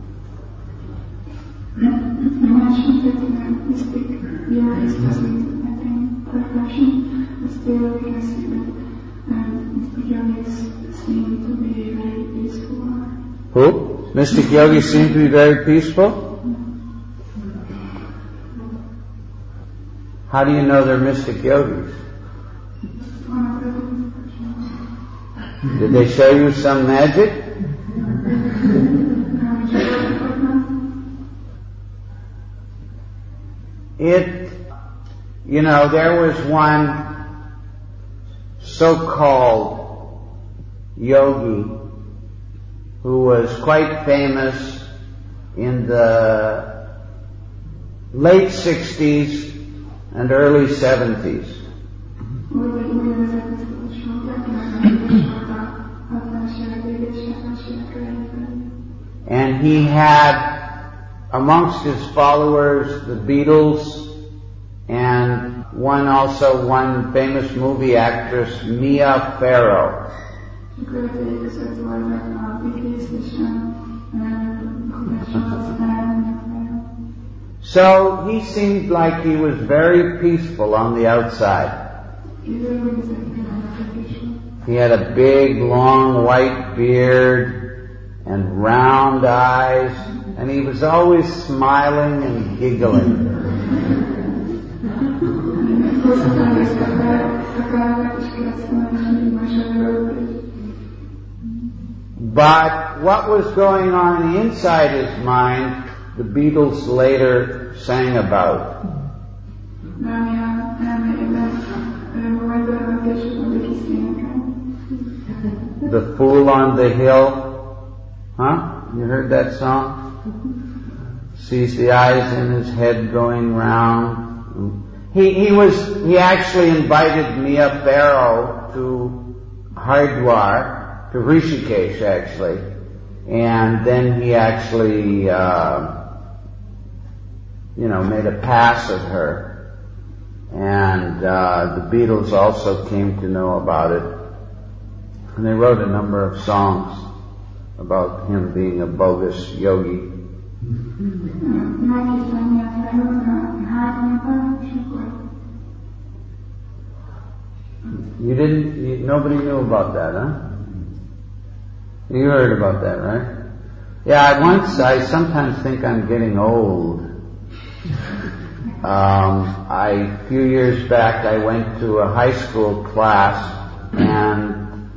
You mentioned that mystic yogis doesn't attain perfection, but still we can see that mystic yogis seem to be very peaceful. Who? Mystic yogis seem to be very peaceful? How do you know they're mystic yogis? Did they show you some magic? There was one so-called yogi who was quite famous in the late 60s and early 70s. And he had amongst his followers the Beatles and one famous movie actress, Mia Farrow. So he seemed like he was very peaceful on the outside. He had a big, long, white beard and round eyes, and he was always smiling and giggling. But what was going on inside his mind, the Beatles later sang about. The Fool on the Hill. Huh? You heard that song? Sees the eyes in his head going round. He actually invited Mia Farrow to Haridwar, to Rishikesh actually, and then he actually, made a pass of her, and the Beatles also came to know about it, and they wrote a number of songs about him being a bogus yogi. Nobody knew about that, huh? You heard about that, right? Yeah, I sometimes think I'm getting old. A few years back I went to a high school class and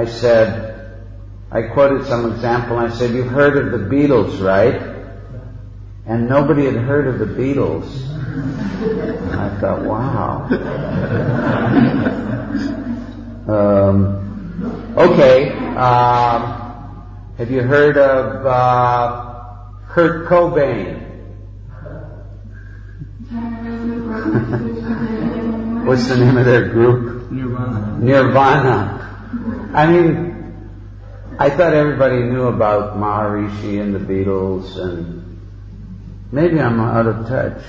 I quoted some example and I said, "You've heard of the Beatles, right?" And nobody had heard of the Beatles. I thought, wow. Okay. Have you heard of Kurt Cobain? What's the name of their group? Nirvana. I mean, I thought everybody knew about Maharishi and the Beatles, and maybe I'm out of touch.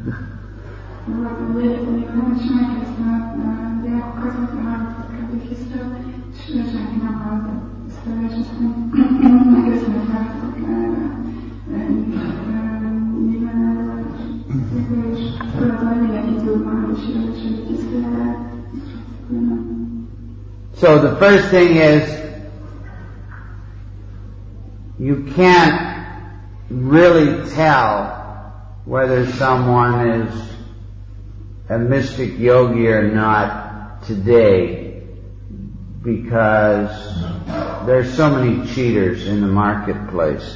So the first thing is, you can't really tell whether someone is a mystic yogi or not today, because there's so many cheaters in the marketplace.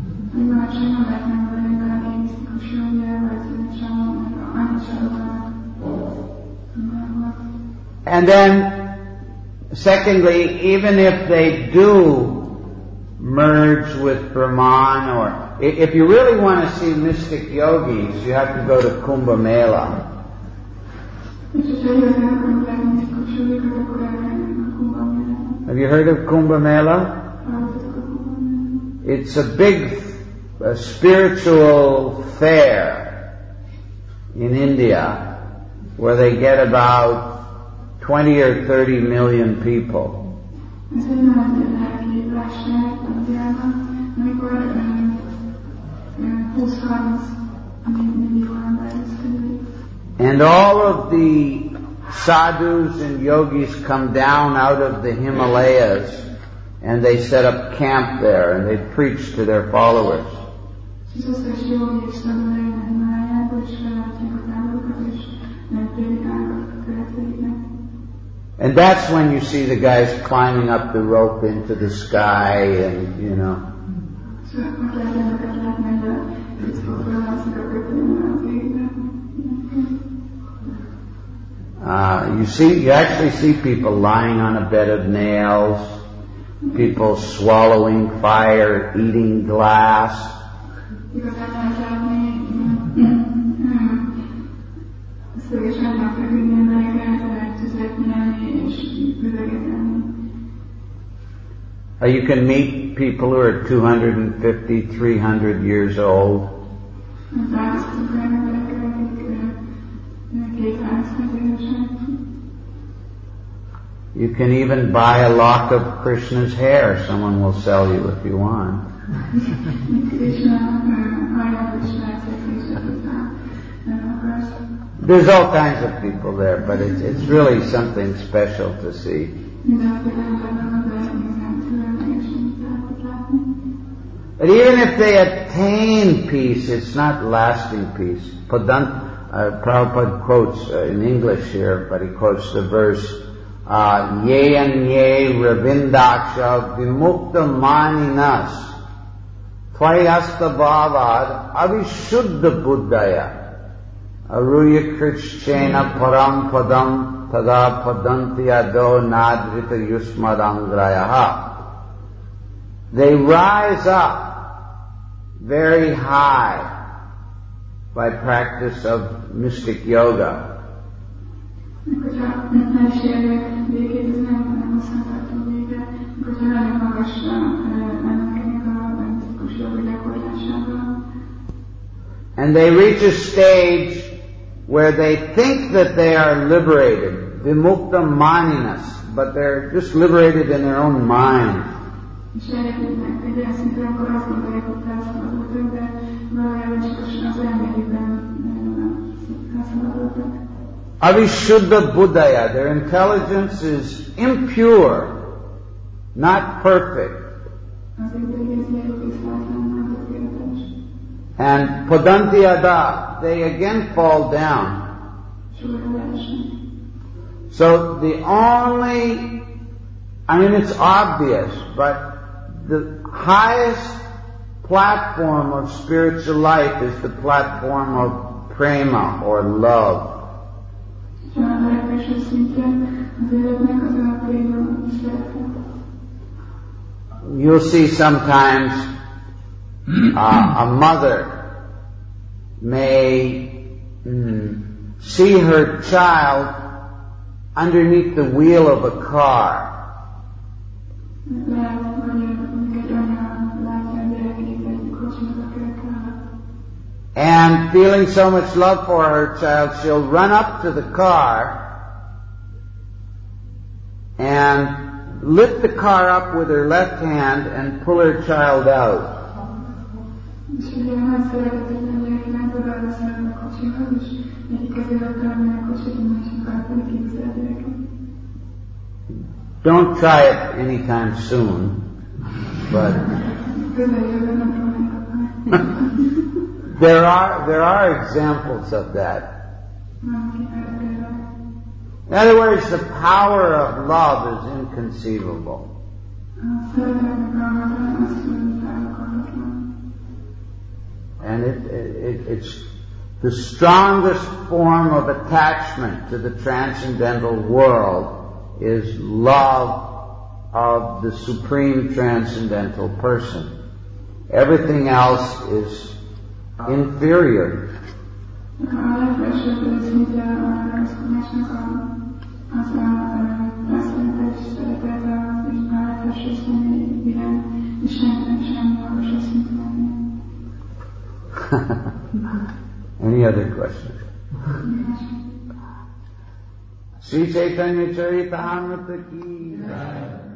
And then, secondly, even if they do merge with Brahman, or if you really want to see mystic yogis, you have to go to Kumbh Mela. Have you heard of Kumbh Mela? It's a big spiritual fair in India where they get about 20 or 30 million people. And all of the sadhus and yogis come down out of the Himalayas and they set up camp there and they preach to their followers. And that's when you see the guys climbing up the rope into the sky and, you know. You actually see people lying on a bed of nails, people swallowing fire, eating glass. You can meet people who are 250, 300 years old. You can even buy a lock of Krishna's hair. Someone will sell you if you want. There's all kinds of people there, but it's really something special to see. But even if they attain peace, it's not lasting peace. Prabhupada quotes in English here, but he quotes the verse, Ye anye ravindaksha vimukta maninas tvayasta bhavad avishuddha buddhaya aruya krishchena param padam tada padanti ado nadrita yusmadangrayaha. They rise up very high by practice of mystic yoga. And they reach a stage where they think that they are liberated, vimukta maninas, but they're just liberated in their own mind. Avishuddha buddhaya, their intelligence is impure, not perfect. And padanti ada, they again fall down. So the only, it's obvious, but the highest platform of spiritual life is the platform of prema or love. You'll see sometimes a mother may see her child underneath the wheel of a car. And feeling so much love for her child, she'll run up to the car and lift the car up with her left hand and pull her child out. Don't try it anytime soon, but there are examples of that. In other words, the power of love is inconceivable. And it's the strongest form of attachment to the transcendental world is love of the supreme transcendental person. Everything else is inferior. Any other questions? Sri Chaitanya Charitamrita ki